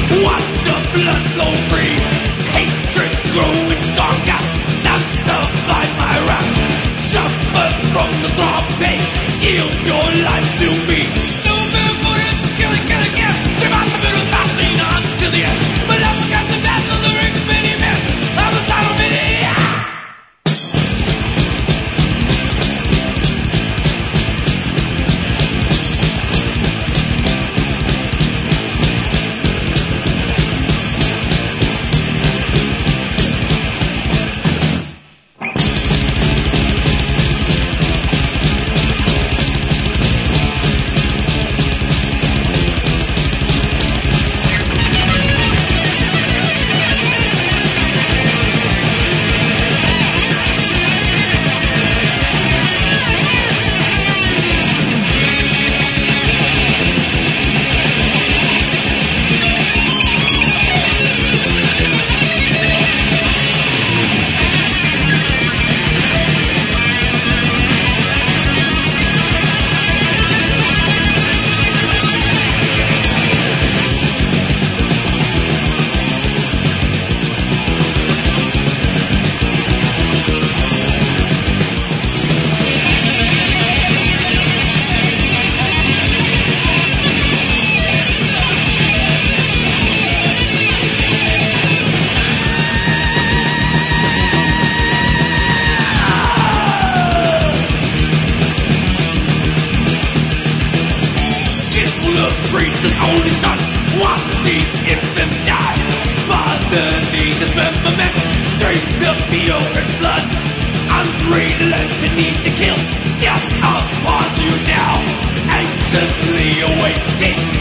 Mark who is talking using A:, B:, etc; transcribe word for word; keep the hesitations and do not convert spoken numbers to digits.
A: Watch the blood flow free. Hatred growing stronger. Not survive my wrath. Suffer from the throbbing. Yield your life to me. No man for it. Kill it, kill it, kill it. Survive the middle path, lean on to the end. But I forgot the battle of the ring of many men. I was not a minute. Preacher's only son, want to see infant die. Father needs his remembrance, drink the pure blood. Unrelenting need to kill, death upon you now. Anxiously awaiting